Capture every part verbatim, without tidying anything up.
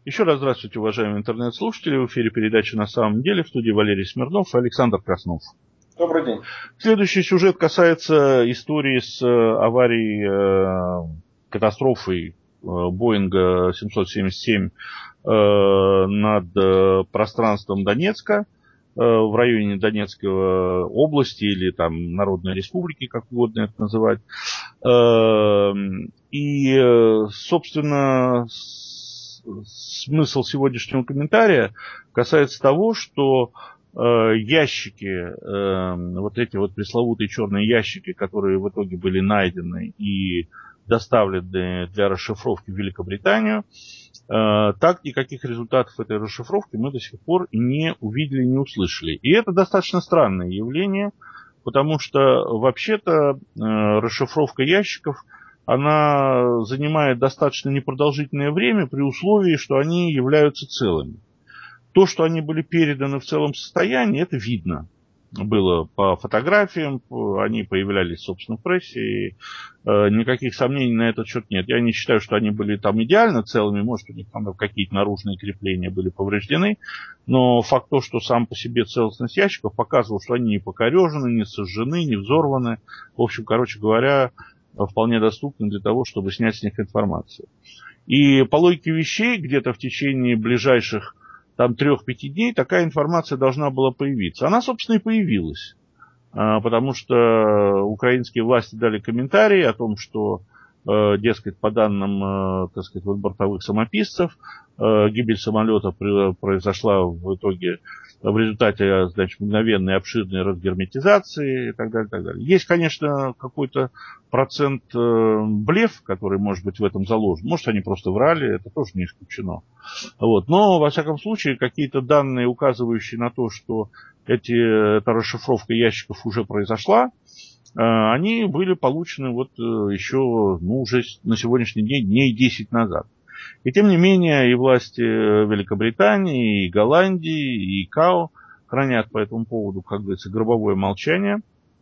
Еще раз здравствуйте, уважаемые интернет-слушатели. В эфире передача «На самом деле», в студии Валерий Смирнов и Александр Краснов. Добрый день. Следующий сюжет касается истории с аварией, катастрофой Боинга семьсот семьдесят семь над пространством Донецка, в районе Донецкой области или там Народной Республики, как угодно это называть. И, собственно, смысл сегодняшнего комментария касается того, что э, ящики, э, вот эти вот пресловутые черные ящики, которые в итоге были найдены и доставлены для расшифровки в Великобританию, э, так никаких результатов этой расшифровки мы до сих пор не увидели, не услышали. И это достаточно странное явление, потому что вообще-то э, расшифровка ящиков она занимает достаточно непродолжительное время при условии, что они являются целыми. То, что они были переданы в целом состоянии, это видно. Было по фотографиям, они появлялись, собственно, в прессе, и э, никаких сомнений на этот счет нет. Я не считаю, что они были там идеально целыми, может, у них там какие-то наружные крепления были повреждены, но факт то, что сам по себе целостность ящиков показывал, что они не покорежены, не сожжены, не взорваны. В общем, короче говоря, вполне доступны для того, чтобы снять с них информацию. И по логике вещей, где-то в течение ближайших там трех-пяти дней такая информация должна была появиться. Она, собственно, и появилась. Потому что украинские власти дали комментарии о том, что, дескать, по данным, так сказать, вот бортовых самописцев, гибель самолета произошла в итоге в результате, значит, мгновенной обширной разгерметизации и так далее, и так далее. Есть, конечно, какой-то процент блеф, который может быть в этом заложен. Может, они просто врали, это тоже не исключено. Вот. Но, во всяком случае, какие-то данные, указывающие на то, что эти, эта расшифровка ящиков уже произошла, они были получены вот еще, ну, уже на сегодняшний день дней десять назад. И тем не менее, и власти Великобритании, и Голландии, и ИКАО хранят по этому поводу, как говорится, гробовое молчание.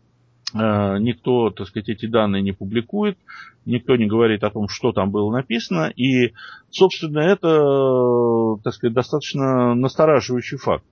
Никто, так сказать, эти данные не публикует, никто не говорит о том, что там было написано. И, собственно, это, так сказать, достаточно настораживающий факт.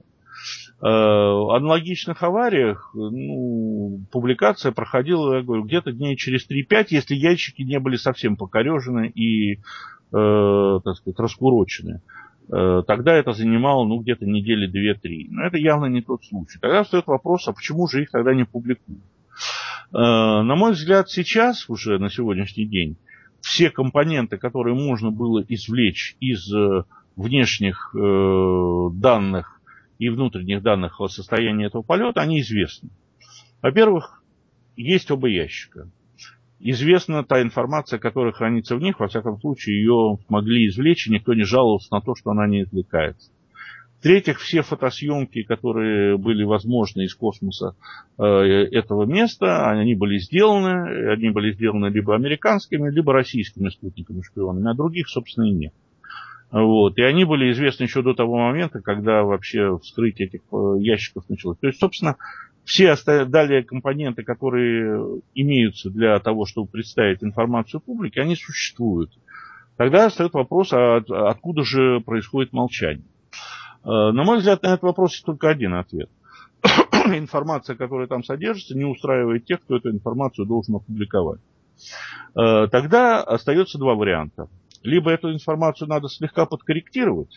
В аналогичных авариях, ну, публикация проходила, я говорю, где-то дней через три-пять, если ящики не были совсем покорежены и, э, так сказать, раскурочены. Э, тогда это занимало, ну, где-то недели две-три. Но это явно не тот случай. Тогда встает вопрос, а почему же их тогда не публикуют? Э, на мой взгляд, сейчас, уже на сегодняшний день, все компоненты, которые можно было извлечь из э, внешних э, данных и внутренних данных о состоянии этого полета, они известны. Во-первых, есть оба ящика. Известна та информация, которая хранится в них, во всяком случае, ее могли извлечь, и никто не жаловался на то, что она не извлекается. В-третьих, все фотосъемки, которые были возможны из космоса э, этого места, они были сделаны, они были сделаны либо американскими, либо российскими спутниками-шпионами, а других, собственно, и нет. Вот. И они были известны еще до того момента, когда вообще вскрытие этих ящиков началось. То есть, собственно, все далее компоненты, которые имеются для того, чтобы представить информацию публике, они существуют. Тогда встает вопрос, а откуда же происходит молчание? На мой взгляд, на этот вопрос есть только один ответ. Информация, которая там содержится, не устраивает тех, кто эту информацию должен опубликовать. Тогда остается два варианта. Либо эту информацию надо слегка подкорректировать,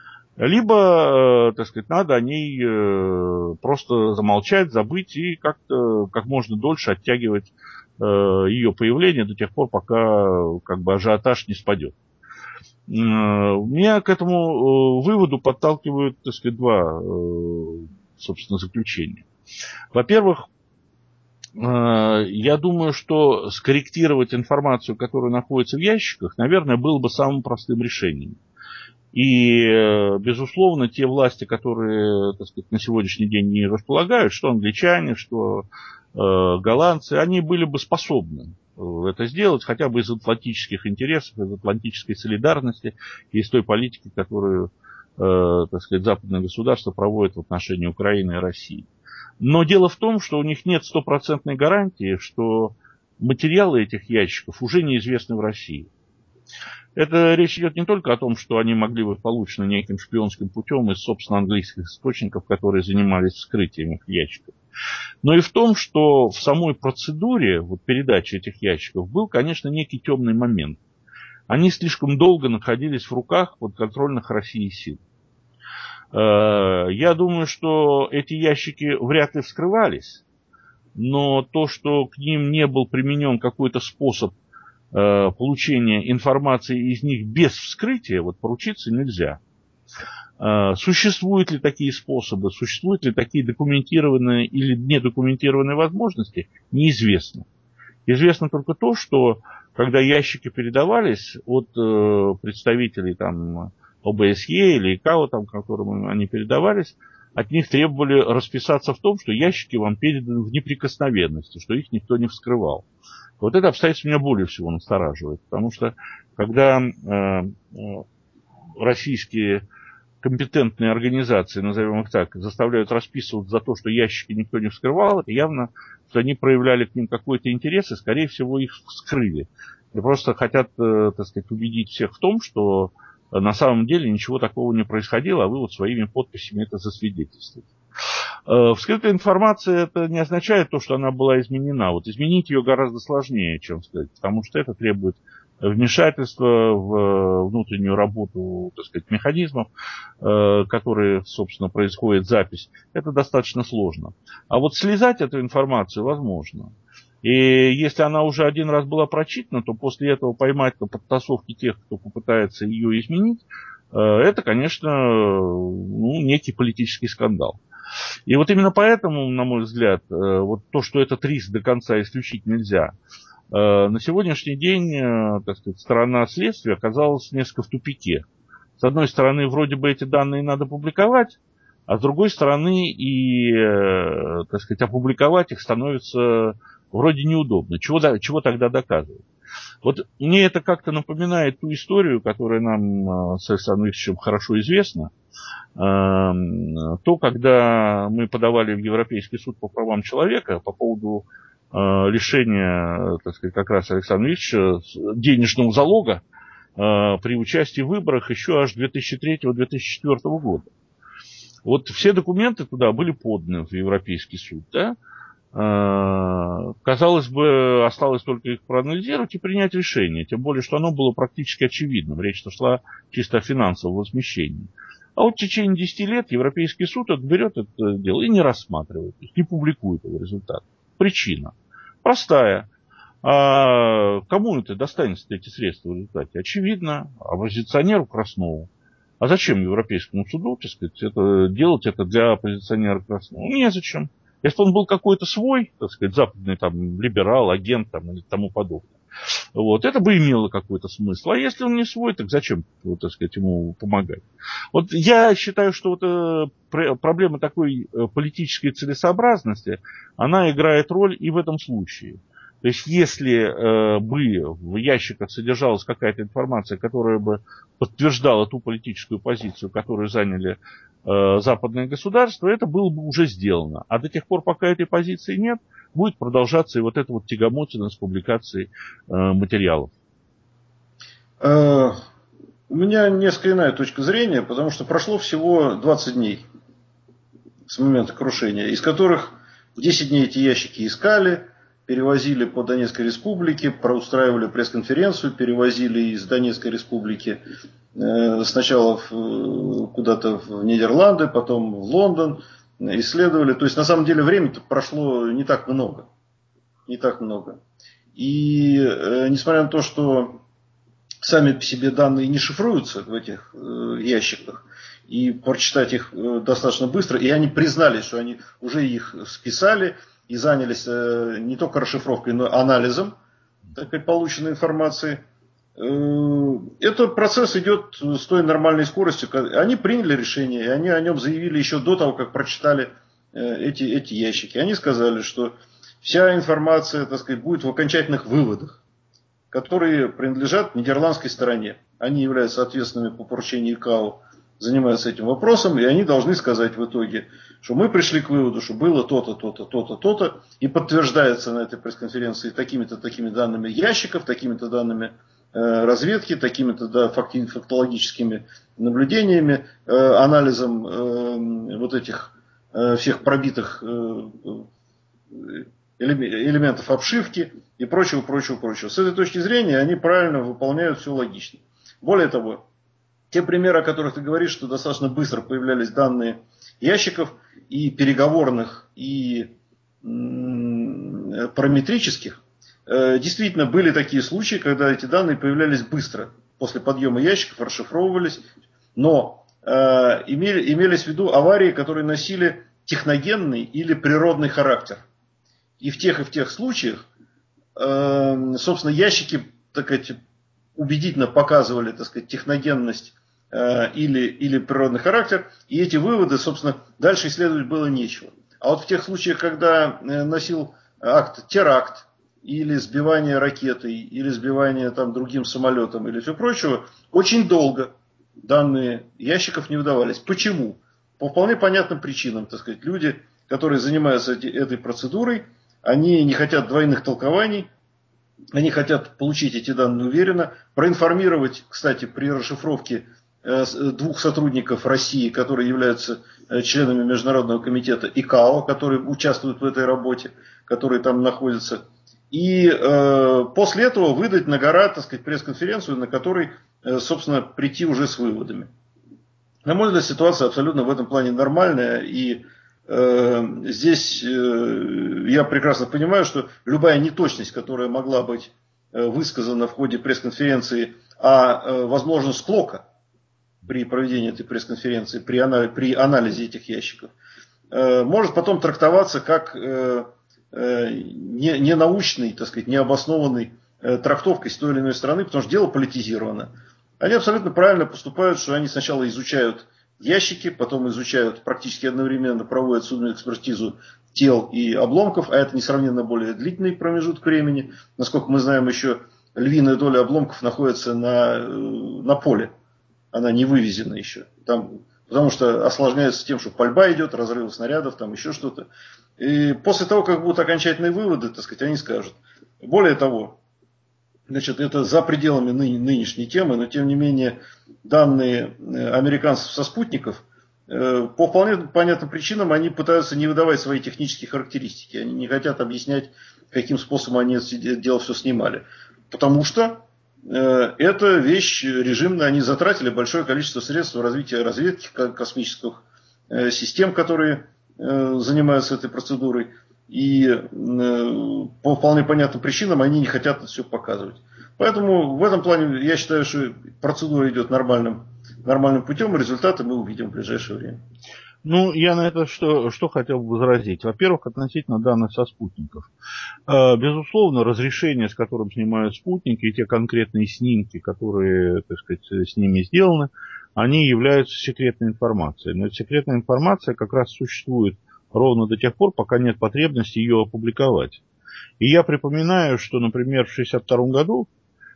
либо, так сказать, надо о ней просто замолчать, забыть и как-то как можно дольше оттягивать ее появление до тех пор, пока как бы ажиотаж не спадет. Меня к этому выводу подталкивают, так сказать, два, собственно, заключения. Во-первых, я думаю, что скорректировать информацию, которая находится в ящиках, наверное, было бы самым простым решением. И, безусловно, те власти, которые, так сказать, на сегодняшний день не располагают, что англичане, что э, голландцы, они были бы способны это сделать хотя бы из атлантических интересов, из атлантической солидарности и из той политики, которую, э, так сказать, западные государства проводят в отношении Украины и России. Но дело в том, что у них нет стопроцентной гарантии, что материалы этих ящиков уже неизвестны в России. Это речь идет не только о том, что они могли быть получены неким шпионским путем из, собственно, английских источников, которые занимались вскрытием их ящиков, но и в том, что в самой процедуре вот, передачи этих ящиков был, конечно, некий темный момент. Они слишком долго находились в руках подконтрольных России сил. Я думаю, что эти ящики вряд ли вскрывались, но то, что к ним не был применен какой-то способ получения информации из них без вскрытия, вот поручиться нельзя. Существуют ли такие способы, существуют ли такие документированные или недокументированные возможности, неизвестно. Известно только то, что когда ящики передавались от представителей там, О Бэ Эс Е или ИКАО, там, которым они передавались, от них требовали расписаться в том, что ящики вам переданы в неприкосновенности, что их никто не вскрывал. Вот это обстоятельство меня более всего настораживает, потому что когда э, российские компетентные организации, назовем их так, заставляют расписываться за то, что ящики никто не вскрывал, это явно, что они проявляли к ним какой-то интерес и, скорее всего, их вскрыли. И просто хотят, э, так сказать, убедить всех в том, что на самом деле ничего такого не происходило, а вы вот своими подписями это засвидетельствуете. Вскрытая информация, это не означает то, что она была изменена. Вот изменить ее гораздо сложнее, чем сказать, потому что это требует вмешательства в внутреннюю работу, так сказать, механизмов, которые, собственно, происходит запись. Это достаточно сложно. А вот слезать эту информацию возможно. И если она уже один раз была прочитана, то после этого поймать на подтасовке тех, кто попытается ее изменить, это, конечно, ну, некий политический скандал. И вот именно поэтому, на мой взгляд, вот то, что этот риск до конца исключить нельзя, на сегодняшний день, так сказать, сторона следствия оказалась несколько в тупике. С одной стороны, вроде бы эти данные надо публиковать, а с другой стороны, и, так сказать, опубликовать их становится вроде неудобно. Чего, чего тогда доказывать? Вот мне это как-то напоминает ту историю, которая нам с Александром Ильичем хорошо известна. То, когда мы подавали в Европейский суд по правам человека по поводу лишения, так сказать, как раз Александра Ильича денежного залога при участии в выборах еще аж две тысячи третьего — две тысячи четвёртого года. Вот все документы туда были поданы в Европейский суд, да? Казалось бы, осталось только их проанализировать и принять решение, тем более, что оно было практически очевидным. Речь шла чисто о финансовом возмещении. А вот в течение десяти лет Европейский суд берет это дело и не рассматривает их, не публикует его результат. Причина простая. А кому это достанется, эти средства в результате? Очевидно, оппозиционеру Краснову. А зачем Европейскому суду, так сказать, это, делать это для оппозиционера Краснову? Незачем. Если бы он был какой-то свой, так сказать, западный там либерал, агент там, или тому подобное, вот, это бы имело какой-то смысл. А если он не свой, так зачем, вот, так сказать, ему помогать? Вот я считаю, что вот, э, проблема такой э, политической целесообразности, она играет роль и в этом случае. То есть, если э, бы в ящиках содержалась какая-то информация, которая бы подтверждала ту политическую позицию, которую заняли э, западные государства, это было бы уже сделано. А до тех пор, пока этой позиции нет, будет продолжаться и вот эта вот тягомотина с публикацией э, материалов. Э, у меня несколько иная точка зрения, потому что прошло всего двадцать дней с момента крушения, из которых десять дней эти ящики искали, перевозили по Донецкой республике, проустраивали пресс-конференцию, перевозили из Донецкой республики э, сначала в, куда-то в Нидерланды, потом в Лондон, исследовали. То есть на самом деле времени-то прошло не так много. Не так много. И э, несмотря на то, что сами по себе данные не шифруются в этих э, ящиках, и прочитать их э, достаточно быстро, и они признались, что они уже их списали, и занялись э, не только расшифровкой, но и анализом такой полученной информации. Э, этот процесс идет с той нормальной скоростью. Они приняли решение, и они о нем заявили еще до того, как прочитали э, эти, эти ящики. Они сказали, что вся информация, так сказать, будет в окончательных выводах, которые принадлежат нидерландской стороне. Они являются ответственными по поручению ИКАО, занимаются этим вопросом, и они должны сказать в итоге, что мы пришли к выводу, что было то-то, то-то, то-то, то-то, и подтверждается на этой пресс-конференции такими-то, такими данными ящиков, такими-то данными разведки, такими-то да, фактологическими наблюдениями, анализом вот этих всех пробитых элементов обшивки и прочего, прочего, прочего. С этой точки зрения они правильно выполняют все логично. Более того, те примеры, о которых ты говоришь, что достаточно быстро появлялись данные ящиков и переговорных, и м- параметрических, э, действительно были такие случаи, когда эти данные появлялись быстро. После подъема ящиков расшифровывались, но э, имели, имелись в виду аварии, которые носили техногенный или природный характер. И в тех и в тех случаях, э, собственно, ящики, так сказать, убедительно показывали, так сказать, техногенность э, или, или природный характер, и эти выводы, собственно, дальше исследовать было нечего. А вот в тех случаях, когда э, носил акт теракт, или сбивание ракетой, или сбивание там, другим самолетом, или все прочего, очень долго данные ящиков не выдавались. Почему? По вполне понятным причинам, так сказать, люди, которые занимаются эти, этой процедурой, они не хотят двойных толкований, они хотят получить эти данные уверенно, проинформировать, кстати, при расшифровке двух сотрудников России, которые являются членами Международного комитета ИКАО, которые участвуют в этой работе, которые там находятся. И э, после этого выдать на гора, так сказать, пресс-конференцию, на которой, э, собственно, прийти уже с выводами. На мой взгляд, ситуация абсолютно в этом плане нормальная, и э, здесь э, я прекрасно понимаю, что любая неточность, которая могла быть э, высказана в ходе пресс-конференции, а э, возможно склока при проведении этой пресс-конференции, при, анализе, при анализе этих ящиков, э, может потом трактоваться как э, э, не, не научный, так сказать, необоснованной э, трактовкой с той или иной стороны, потому что дело политизировано. Они абсолютно правильно поступают, что они сначала изучают ящики, потом изучают практически одновременно, проводят судебную экспертизу тел и обломков, а это несравненно более длительный промежуток времени. Насколько мы знаем, еще львиная доля обломков находится на, на поле, она не вывезена еще. Там, потому что осложняется тем, что пальба идет, разрывы снарядов, там еще что-то. И после того, как будут окончательные выводы, так сказать, они скажут. Более того, значит, это за пределами ны- нынешней темы, но тем не менее данные американцев со спутников, э, по вполне понятным причинам они пытаются не выдавать свои технические характеристики. Они не хотят объяснять, каким способом они это дело все снимали. Потому что э, это вещь режимная, они затратили большое количество средств в развитие разведки космических э, систем, которые э, занимаются этой процедурой. И э, по вполне понятным причинам они не хотят это все показывать. Поэтому в этом плане я считаю, что процедура идет нормальным, нормальным путем, и результаты мы увидим в ближайшее время. Ну, я на это что, что хотел бы возразить. Во-первых, относительно данных со спутников. Безусловно, разрешение, с которым снимают спутники, и те конкретные снимки, которые, так сказать, с ними сделаны, они являются секретной информацией. Но эта секретная информация как раз существует ровно до тех пор, пока нет потребности ее опубликовать. И я припоминаю, что, например, в шестьдесят втором году,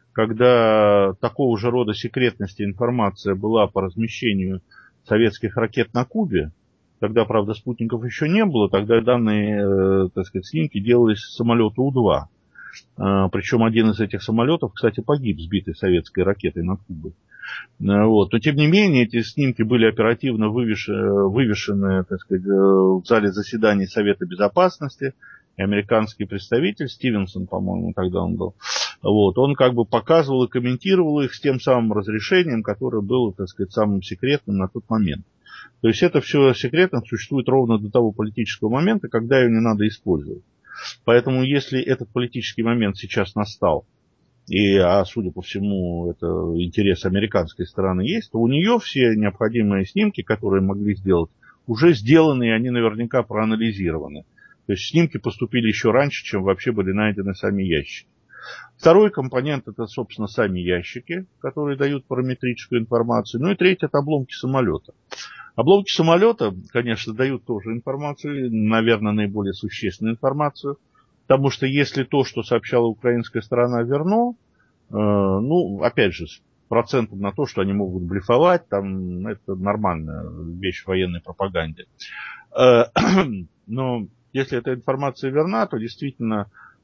когда такого же рода секретности информация была по размещению советских ракет на Кубе, тогда, правда, спутников еще не было, тогда данные, так сказать, снимки делались с самолета У-два. Причем один из этих самолетов, кстати, погиб, сбитый советской ракетой над Кубой. Вот. Но, тем не менее, эти снимки были оперативно вывешены, вывешены, так сказать, в зале заседаний Совета Безопасности. И американский представитель, Стивенсон, по-моему, тогда он был, вот, он как бы показывал и комментировал их с тем самым разрешением, которое было, так сказать, самым секретным на тот момент. То есть это все секретно существует ровно до того политического момента, когда ее не надо использовать. Поэтому если этот политический момент сейчас настал, и, а судя по всему, это интерес американской стороны есть, то у нее все необходимые снимки, которые могли сделать, уже сделаны, и они наверняка проанализированы. То есть снимки поступили еще раньше, чем вообще были найдены сами ящики. Второй компонент — это, собственно, сами ящики, которые дают параметрическую информацию. Ну и третий — это обломки самолета. Обломки самолета, конечно, дают тоже информацию, наверное, наиболее существенную информацию. Потому что если то, что сообщала украинская сторона, верно, э, ну, опять же, с процентом на то, что они могут блефовать, там, это нормальная вещь в военной пропаганде. Э, но если эта информация верна, то действительно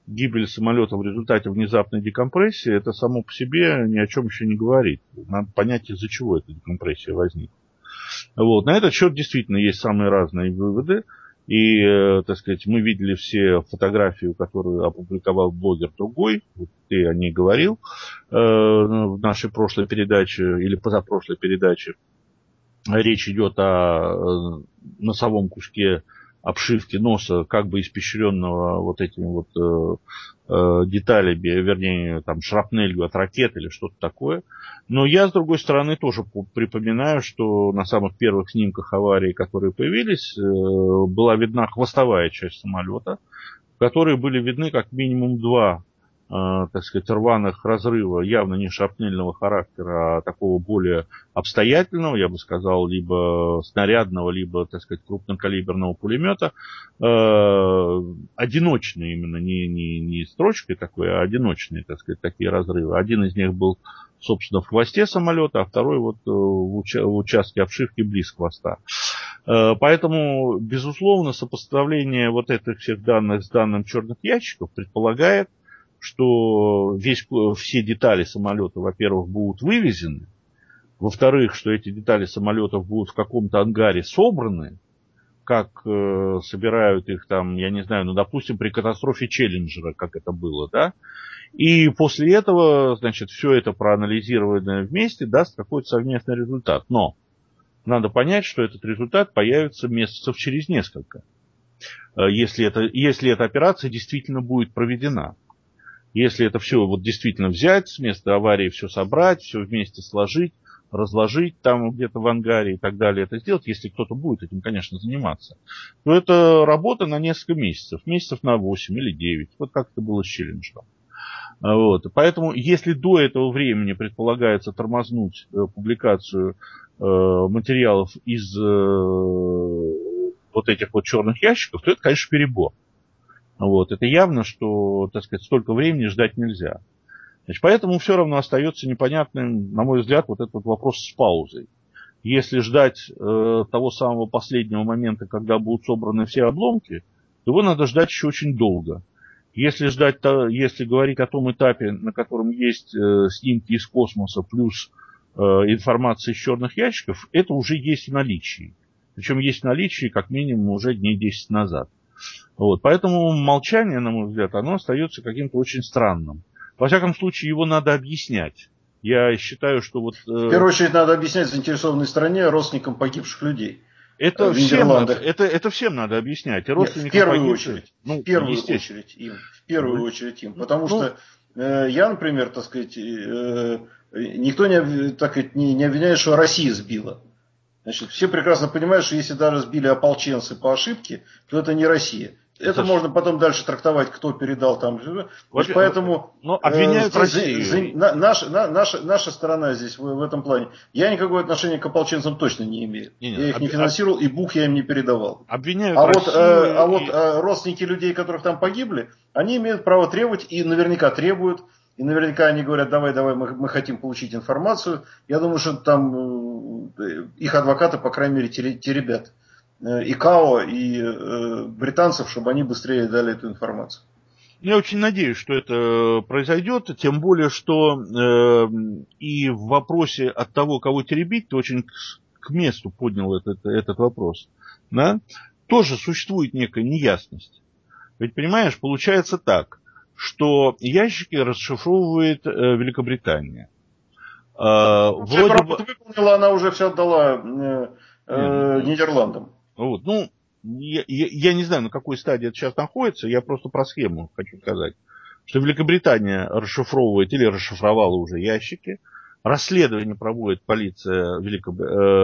гибель самолета в результате внезапной декомпрессии, это само по себе ни о чем еще не говорит. Надо понять, из-за чего эта декомпрессия возникла. Вот. На этот счет действительно есть самые разные выводы. И, э, так сказать, мы видели все фотографии, которую опубликовал блогер другой, вот ты о ней говорил э, в нашей прошлой передаче или позапрошлой передаче. Речь идет о носовом куске обшивки носа, как бы испещренного вот этими вот э, э, деталями, вернее, там, шрапнелью от ракет или что-то такое. Но я, с другой стороны, тоже припоминаю, что на самых первых снимках аварии, которые появились, э, была видна хвостовая часть самолета, в которой были видны как минимум два, э, так сказать, рваных разрыва, явно не шрапнельного характера, а такого более обстоятельного, я бы сказал, либо снарядного, либо, так сказать, крупнокалиберного пулемета. Э, одиночные именно, не, не, не строчкой такой, а одиночные, так сказать, такие разрывы. Один из них был, собственно, в хвосте самолета, а второй вот в, уча- в участке обшивки близ хвоста. Поэтому, безусловно, сопоставление вот этих всех данных с данным черных ящиков предполагает, что весь, все детали самолета, во-первых, будут вывезены, во-вторых, что эти детали самолетов будут в каком-то ангаре собраны, как э, собирают их там, я не знаю, ну, допустим, при катастрофе Челленджера, как это было, да, и после этого, значит, все это проанализированное вместе даст какой-то совместный результат. Но надо понять, что этот результат появится месяцев через несколько, если, это, если эта операция действительно будет проведена. Если это все вот действительно взять, с места аварии все собрать, все вместе сложить, разложить там где-то в ангаре и так далее, это сделать, если кто-то будет этим, конечно, заниматься, то это работа на несколько месяцев, месяцев на восемь или девять, вот как это было с Челленджером. Вот. Поэтому, если до этого времени предполагается тормознуть э, публикацию э, материалов из э, вот этих вот черных ящиков, то это, конечно, перебор. Вот. Это явно, что, так сказать, столько времени ждать нельзя. Значит, поэтому все равно остается непонятным, на мой взгляд, вот этот вот вопрос с паузой. Если ждать э, того самого последнего момента, когда будут собраны все обломки, то его надо ждать еще очень долго. Если ждать, если говорить о том этапе, на котором есть э, снимки из космоса плюс э, информация из черных ящиков, это уже есть в наличии. Причем есть в наличии как минимум уже дней десять назад. Вот. Поэтому молчание, на мой взгляд, оно остается каким-то очень странным. Во всяком случае, его надо объяснять. Я считаю, что вот... Э... В первую очередь надо объяснять заинтересованной стране, родственникам погибших людей. Это всем, надо, это, это всем надо объяснять. И родственникам Нет, в первую погибших, очередь. Ну, в первую очередь им. В первую ну, очередь им. Потому ну, что э, я, например, так сказать, э, никто не, так сказать, не, не обвиняет, что Россия сбила. Значит, все прекрасно понимают, что если даже сбили ополченцы по ошибке, то это не Россия. Это Саша. Можно потом дальше трактовать, кто передал там. Вот, поэтому но обвиняют э, Россию. За, за, на, наша, на, наша, наша сторона здесь в, в этом плане. Я никакого отношения к ополченцам точно не имею. Не, не, я их об, не финансировал, об, и бук я им не передавал. Обвиняют а Россию. Вот, э, а и... вот э, родственники людей, которых там погибли, они имеют право требовать и наверняка требуют. И наверняка они говорят, давай, давай, мы, мы хотим получить информацию. Я думаю, что там э, их адвокаты, по крайней мере, те, те ребята. И КАО, и э, британцев, чтобы они быстрее дали эту информацию. Я очень надеюсь, что это произойдет, тем более, что э, и в вопросе от того, кого теребить, ты очень к, к месту поднял этот, этот вопрос, да? Тоже существует некая неясность. Ведь, понимаешь, получается так, что ящики расшифровывает э, Великобритания. Э, вроде бы... выполнила, она уже все отдала э, э, Нидерландам. Вот, ну, я, я, я не знаю, на какой стадии это сейчас находится, я просто про схему хочу сказать. Что Великобритания расшифровывает или расшифровала уже ящики, расследование проводит полиция Великоб...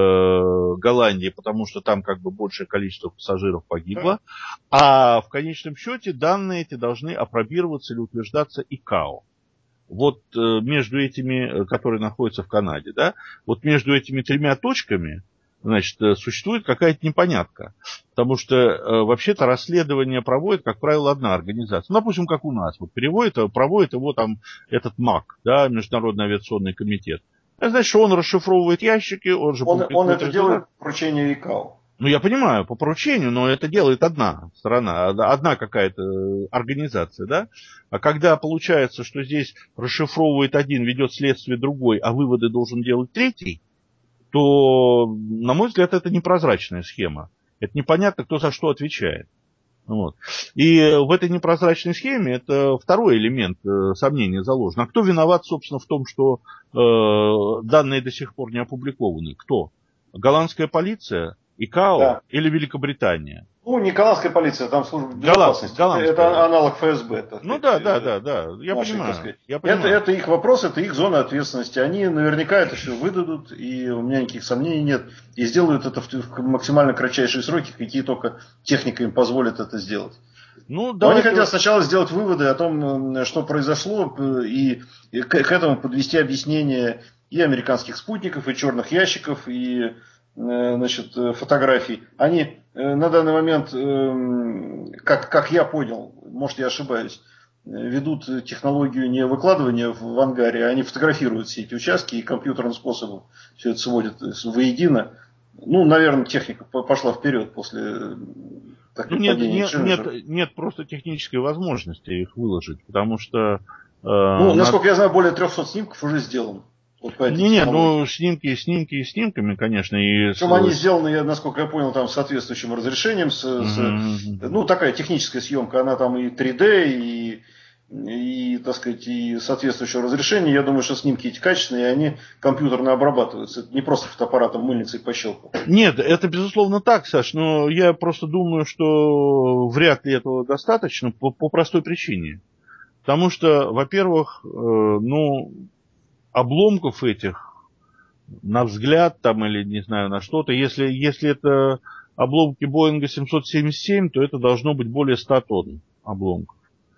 э, Голландии, потому что там как бы большее количество пассажиров погибло, а в конечном счете данные эти должны апробироваться или утверждаться ИКАО. Вот э, между этими, которые находятся в Канаде, да, вот между этими тремя точками, значит, существует какая-то непонятка. Потому что э, вообще-то расследование проводит, как правило, одна организация. Ну, допустим, как у нас. Вот переводит, проводит его там этот МАК, да, Международный авиационный комитет. Это значит, что он расшифровывает ящики, он же... Он, он это делает по поручению ИКАО. Ну, я понимаю, по поручению, но это делает одна сторона, одна какая-то организация, да? А когда получается, что здесь расшифровывает один, ведет следствие другой, а выводы должен делать третий, то, на мой взгляд, это непрозрачная схема. Это непонятно, кто за что отвечает. Вот. И в этой непрозрачной схеме это второй элемент э, сомнения заложен. А кто виноват, собственно, в том, что э, данные до сих пор не опубликованы? Кто? Голландская полиция, ИКАО Да. или Великобритания? Ну, не голландская полиция, там служба Голландская, безопасности. голландская. Это аналог ФСБ. Так ну сказать, да, да, да, да, я нашей, понимаю. так сказать. Я понимаю. Это, это их вопрос, это их зона ответственности. Они наверняка это все выдадут, и у меня никаких сомнений нет. И сделают это в, в максимально кратчайшие сроки, какие только техника им позволит это сделать. Ну, Но они давайте... хотят сначала сделать выводы о том, что произошло, и к, к этому подвести объяснение и американских спутников, и черных ящиков, и значит, фотографий. Они на данный момент, как, как я понял, может я ошибаюсь, ведут технологию не выкладывания в ангаре, а они фотографируют все эти участки и компьютерным способом все это сводят воедино. Ну, наверное, техника пошла вперед после ну, нет, нет, нет, нет просто технической возможности их выложить, потому что... Э, ну, насколько над... я знаю, более трехсот снимков уже сделано. Вот не, не, ну снимки, снимки и снимками, конечно. И Причем с... они сделаны, я, насколько я понял, там с соответствующим разрешением, с, uh-huh. с, ну такая техническая съемка, она там и три дэ, и, и, так сказать, и соответствующее разрешение. Я думаю, что снимки эти качественные, и они компьютерно обрабатываются. Это не просто фотоаппаратом мыльницей пощелкал. Нет, это безусловно так, Саш, но я просто думаю, что вряд ли этого достаточно по, по простой причине. Потому что, во-первых, э, ну, обломков этих, на взгляд там или не знаю на что-то, если, если это обломки Боинга семьсот семьдесят семь, то это должно быть более ста тонн обломков.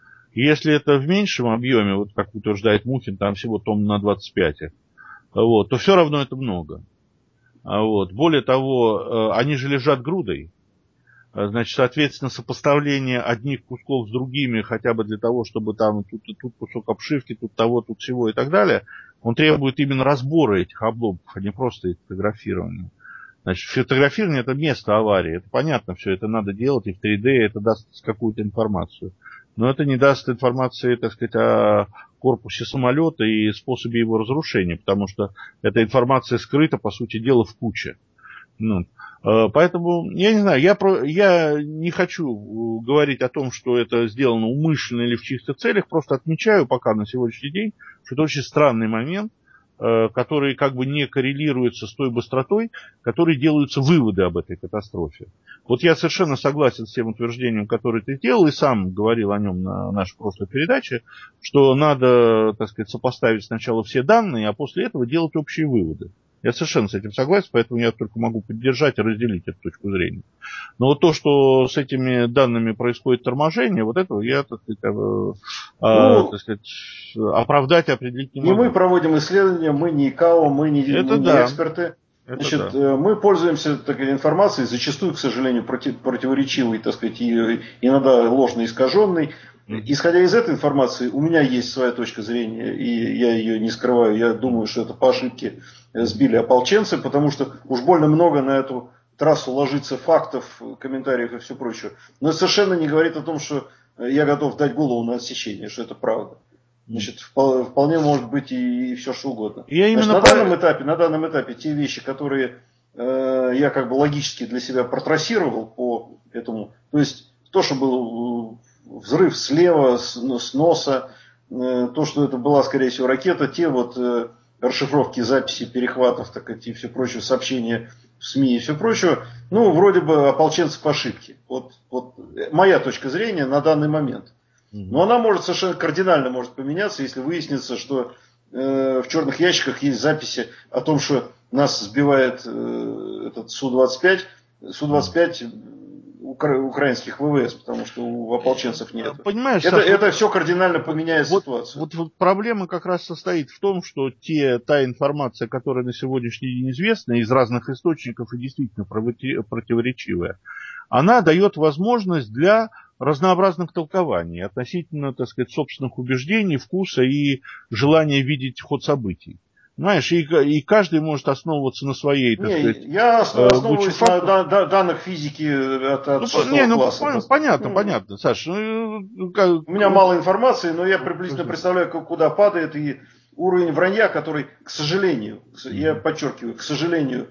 Если это в меньшем объеме, вот как утверждает Мухин, там всего тонн на двадцать пять, вот, то все равно это много. Вот. Более того, они же лежат грудой. Значит, соответственно, сопоставление одних кусков с другими, хотя бы для того, чтобы там тут, тут кусок обшивки, тут того, тут всего и так далее, он требует именно разбора этих обломков, а не просто их фотографирования. Значит, фотографирование – это место аварии. Это понятно, все это надо делать, и в три дэ это даст какую-то информацию. Но это не даст информации, так сказать, о корпусе самолета и способе его разрушения, потому что эта информация скрыта, по сути дела, в куче. Ну, поэтому, я не знаю, я, про, я не хочу говорить о том, что это сделано умышленно или в чьих-то целях, просто отмечаю пока на сегодняшний день, что это очень странный момент, который как бы не коррелируется с той быстротой, которой делаются выводы об этой катастрофе. Вот я совершенно согласен с тем утверждением, которое ты делал, и сам говорил о нем на нашей прошлой передаче, что надо, так сказать, сопоставить сначала все данные, а после этого делать общие выводы. Я совершенно с этим согласен, поэтому я только могу поддержать и разделить эту точку зрения. Но вот то, что с этими данными происходит торможение, вот этого я, так сказать, ну, а, так сказать, оправдать и определить не могу. Не мы проводим исследования, мы не ИКАО, мы не, мы не да. эксперты. Это Значит, да. Мы пользуемся такой информацией, зачастую, к сожалению, против, противоречивой, так сказать, и иногда ложно искаженной. Mm-hmm. Исходя из этой информации, у меня есть своя точка зрения, и я ее не скрываю. Я думаю, что это по ошибке сбили ополченцы, потому что уж больно много на эту трассу ложится фактов, комментариев и все прочее. Но это совершенно не говорит о том, что я готов дать голову на отсечение, что это правда. Значит, вполне может быть и, и все что угодно. Я Значит, на, по... данном этапе, на данном этапе те вещи, которые э, я как бы логически для себя протрассировал по этому, то есть то, что был взрыв слева, с, с носа, э, то, что это была, скорее всего, ракета, те вот э, расшифровки записи, перехватов, так сказать, и все прочее, сообщения в СМИ и все прочее, ну, вроде бы ополченцы по ошибке. Вот, вот моя точка зрения на данный момент. Но она может совершенно кардинально может поменяться, если выяснится, что э, в черных ящиках есть записи о том, что нас сбивает э, этот Су двадцать пять, Су двадцать пять укра- украинских ВВС, потому что у ополченцев нет. Понимаешь, это, Саша, это все кардинально поменяет вот, ситуацию. Вот, вот проблема как раз состоит в том, что те, та информация, которая на сегодняшний день известна из разных источников и действительно противоречивая, она дает возможность для разнообразных толкований относительно, так сказать, собственных убеждений, вкуса и желания видеть ход событий. Понимаешь, и, и каждый может основываться на своей, так не, сказать, я основываюсь на да, да, данных физики от, от ну, шестого не, ну, класса. понятно, Ну, понятно, Саш. Ну, как, у меня мало информации, но я приблизительно представляю, куда падает и уровень вранья, который, к сожалению, я подчеркиваю, к сожалению,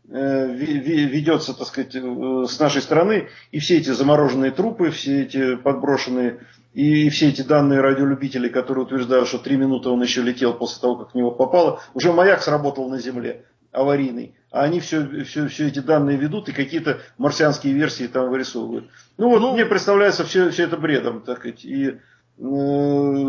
ведется, так сказать, с нашей стороны, и все эти замороженные трупы, все эти подброшенные, и все эти данные радиолюбителей, которые утверждают, что три минуты он еще летел после того, как в него попало, уже маяк сработал на Земле, аварийный, а они все, все, все эти данные ведут и какие-то марсианские версии там вырисовывают. Ну вот, ну, мне представляется все, все это бредом, так сказать, и... Э...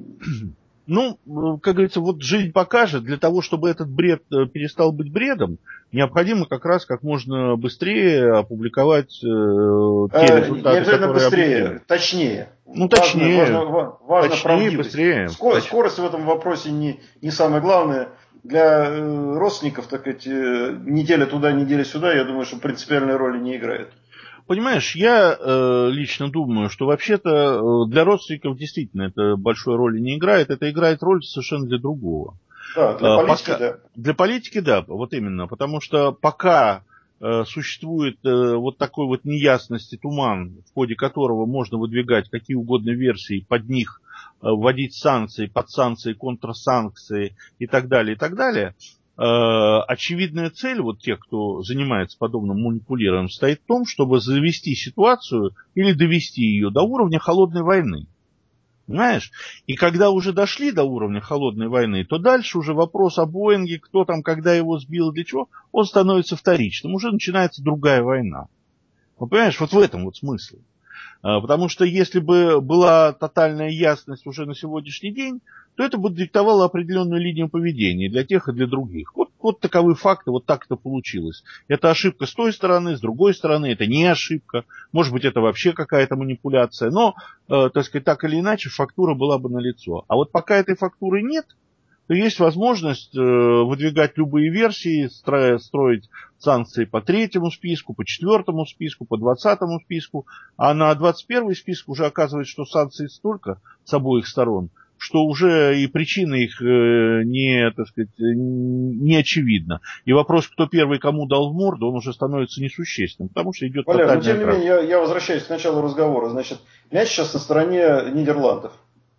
Ну, как говорится, вот жизнь покажет, для того, чтобы этот бред перестал быть бредом, необходимо как раз как можно быстрее опубликовать э, те результаты, не обязательно которые быстрее, объективны. точнее. Ну, точнее. Важно, важно, важно точнее, правдивость. быстрее. Скорость, скорость в этом вопросе не, не самое главное. Для э, родственников, так сказать, э, неделя туда, неделя сюда, я думаю, что принципиальной роли не играет. Понимаешь, я э, лично думаю, что вообще-то э, для родственников действительно это большой роли не играет, это играет роль совершенно для другого. Да, для политики, пока, да. Для политики, да, вот именно, потому что пока э, существует э, вот такой вот неясность и туман, в ходе которого можно выдвигать какие угодно версии, под них э, вводить санкции, подсанкции, контрсанкции и так далее, и так далее, очевидная цель вот тех, кто занимается подобным манипулированием, стоит в том, чтобы завести ситуацию или довести ее до уровня холодной войны. Понимаешь? И когда уже дошли до уровня холодной войны, то дальше уже вопрос о Боинге, кто там, когда его сбил, для чего, он становится вторичным. Уже начинается другая война. Ну, понимаешь, вот в этом вот смысл. Потому что если бы была тотальная ясность уже на сегодняшний день, то это бы диктовало определенную линию поведения для тех и для других. Вот, вот таковы факты, вот так это получилось. Это ошибка с той стороны, с другой стороны, это не ошибка. Может быть, это вообще какая-то манипуляция. Но, э, так сказать, так или иначе, фактура была бы налицо. А вот пока этой фактуры нет, то есть возможность э, выдвигать любые версии, строя, строить санкции по третьему списку, по четвертому списку, по двадцатому списку. А на двадцать первый список уже оказывается, что санкций столько с обоих сторон, что уже и причина их э, не, так сказать, не очевидна. И вопрос, кто первый кому дал в морду, он уже становится несущественным, потому что идет Валер, тотальная но тем не менее, я, я возвращаюсь к началу разговора. Значит, мяч сейчас на стороне Нидерландов.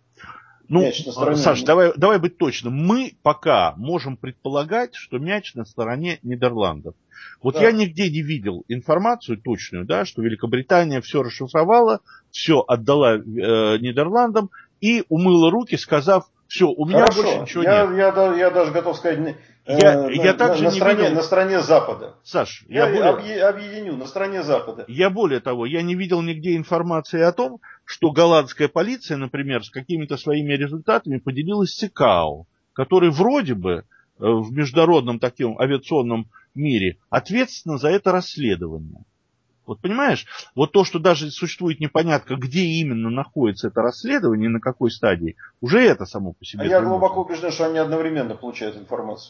Ну, Саш, давай, давай быть точным. Мы пока можем предполагать, что мяч на стороне Нидерландов. Вот да. Я нигде не видел информацию точную, да, что Великобритания все расшифровала, все отдала э, Нидерландам и умыла руки, сказав, все, у меня Хорошо. больше ничего я, нет. Я, я даже готов сказать, э, я, на, я также на, не стороне, видел... на стороне Запада. Саш, я, я более... объединю, на стороне Запада. Я более того, я не видел нигде информации о том, что голландская полиция, например, с какими-то своими результатами поделилась с ИКАО, который вроде бы в международном таком авиационном мире ответственно за это расследование. Вот понимаешь, вот то, что даже существует непонятка, где именно находится это расследование, на какой стадии, уже это само по себе. А я глубоко убежден, что они одновременно получают информацию.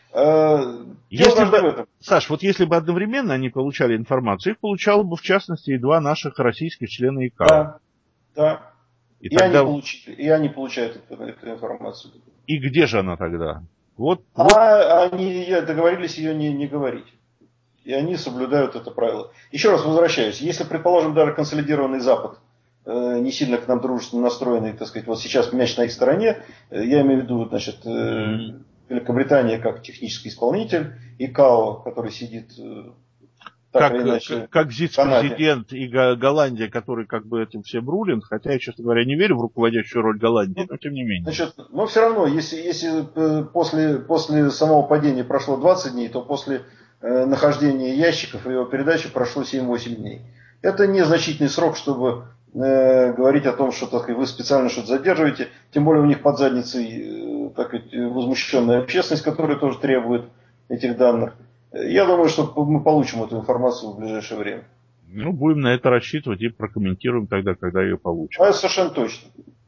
Если бы, Саш, вот если бы одновременно они получали информацию, их получало бы в частности и два наших российских члена ИКАО. Да, да. И, и, тогда... они, получили, и они получают эту, эту информацию. И где же она тогда? Вот, а вот. Они договорились ее не, не говорить. И они соблюдают это правило. Еще раз возвращаюсь. Если, предположим, даже консолидированный Запад, э, не сильно к нам дружественно настроенный, так сказать, вот сейчас мяч на их стороне, э, я имею в виду, значит, э, mm-hmm. Великобритания как технический исполнитель, ИКАО, который сидит э, так как, или иначе, как вице-президент и Голландия, который как бы этим всем рулит, хотя я, честно говоря, не верю в руководящую роль Голландии, но тем не менее. Значит, но все равно, если, если после, после самого падения прошло двадцать дней, то после э, нахождения ящиков и его передачи прошло семь-восемь дней. Это незначительный срок, чтобы э, говорить о том, что так, вы специально что-то задерживаете, тем более у них под задницей э, так сказать, возмущенная общественность, которая тоже требует этих данных. Я думаю, что мы получим эту информацию в ближайшее время. Ну, будем на это рассчитывать и прокомментируем тогда, когда ее получим. А это совершенно точно.